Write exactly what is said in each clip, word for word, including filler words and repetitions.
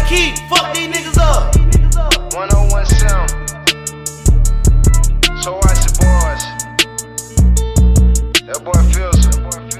Keith, fuck these niggas up. one oh one sound. So watch the boys. That boy feels it.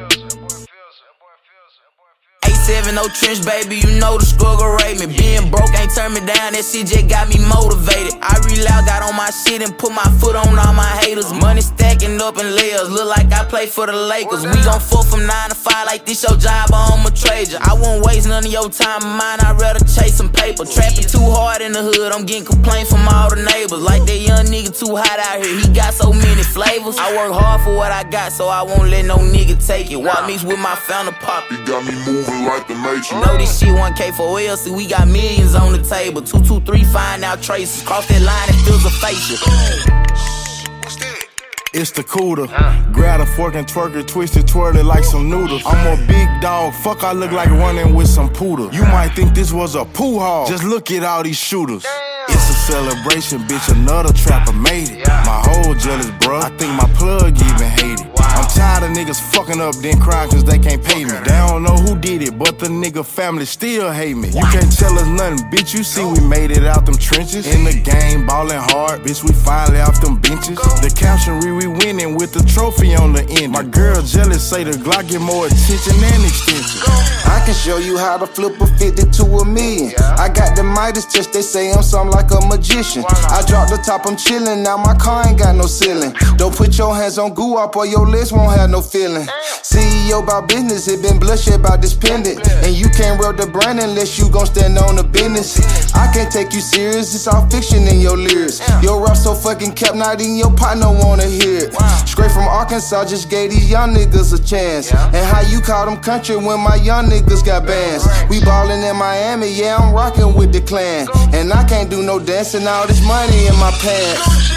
eight seven oh trench, baby, you know the struggle rate me. Being broke ain't turned me down, that shit just got me motivated. I real out, got on my shit and put my foot on all my haters. Money stacking up in layers, look like I play for the Lakers. We gon' fuck from nine to five like this your job, I'ma trade ya. I won't waste none of your time and mine, I'd rather chase some paper. Trapping too hard in the hood, I'm getting complaints from all the neighbors. Like that young nigga too hot out here, he got so many flavors. I work hard for what I got, so I won't let no nigga take it. Walk mix with my founder pop, He got me moving like the Matrix. know this shit one K for L C, we got millions on the table. Two two three, find out traces. Cross that line and feels a facial. It's the cooler. Grab a fork and twerk it, twist it, twirl it like some noodles. I'm a big dog, fuck I look like running with some poodle. You might think this was a poo hall, just look at all these shooters. It's a celebration, bitch, another trapper made it. My whole jealous, bruh, I think my plug even hate it. I'm tired of niggas fucking up then crying cause they can't pay me. They don't know who did it, but the nigga family still hate me. You can't tell us nothing, bitch, you see we made it out them trenches. In the game, ballin' hard, bitch, we finally off them benches. The caption read we winning with the trophy on the end. My girl jealous, say the Glock get more attention and extension. I can show you how to flip a fifty to a million. I got the Midas touch, they say I'm something like a magician. I dropped the top, I'm chillin', now my car ain't got no ceiling. Don't put your hands on goo up or your list won't have no feeling. C E O about business, it been bloodshed about this pendant. And you can't rub the brand unless you gon' stand on the business. I can't take you serious, it's all fiction in your lyrics. Your rap so fucking kept, not even your partner wanna hear it. Straight from Arkansas, just gave these young niggas a chance. And how you call them country when my young niggas got bands. We ballin' in Miami, yeah, I'm rockin' with the clan. And I can't do no dancing, all this money in my pants.